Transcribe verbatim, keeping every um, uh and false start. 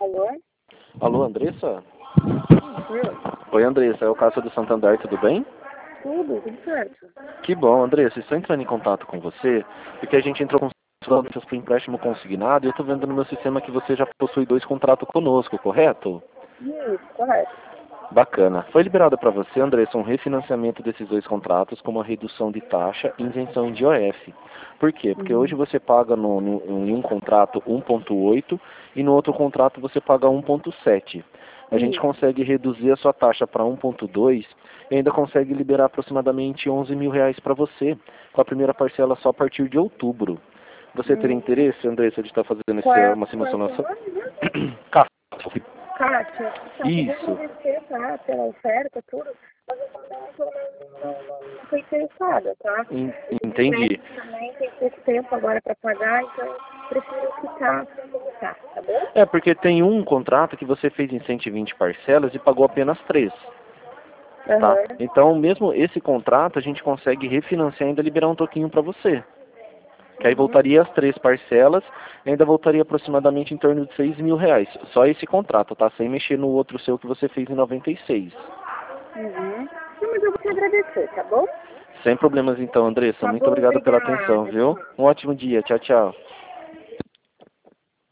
Alô? Alô, Andressa? Hum, Oi, Andressa, é o Cássio do Santander, tudo bem? tudo, tudo certo. Que bom, Andressa, estou entrando em contato com você, porque a gente entrou com solicitações para empréstimo consignado e eu estou vendo no meu sistema que você já possui dois contratos conosco, correto? Isso, correto. Bacana. Foi liberado para você, Andressa, um refinanciamento desses dois contratos com uma redução de taxa e isenção de I O F. Por quê? Porque hoje Uhum. você paga no, no, em um contrato um ponto oito e no outro contrato você paga um ponto sete. A gente Isso. consegue reduzir a sua taxa para um ponto dois e ainda consegue liberar aproximadamente onze mil reais para você, com a primeira parcela só a partir de outubro. Você teria Hum. interesse, Andressa, de estar fazendo Qual essa, é, uma qual é o simulação seu nossa? nome mesmo? Cássio. Kátia. Tá, queria Isso. agradecer, tá, pela oferta, tudo, mas eu também não, não, não, não tô interessada, tá? En- Esse Entendi. empréstimo também tem pouco tempo agora para pagar, então prefiro ficar sem começar, tá bom? É, porque tem um contrato que você fez em cento e vinte parcelas e pagou apenas três, tá? Aham. Então, mesmo esse contrato, a gente consegue refinanciar e ainda liberar um toquinho para você. Que aí Uhum. voltaria as três parcelas e ainda voltaria aproximadamente em torno de seis mil reais. Só esse contrato, tá? Sem mexer no outro seu que você fez em noventa e seis. Uhum. Não, mas eu vou te agradecer, tá bom? Sem problemas então, Andressa. Tá Muito bom, obrigado pela obrigada. atenção, viu? Tchau. Um ótimo dia. Tchau, tchau.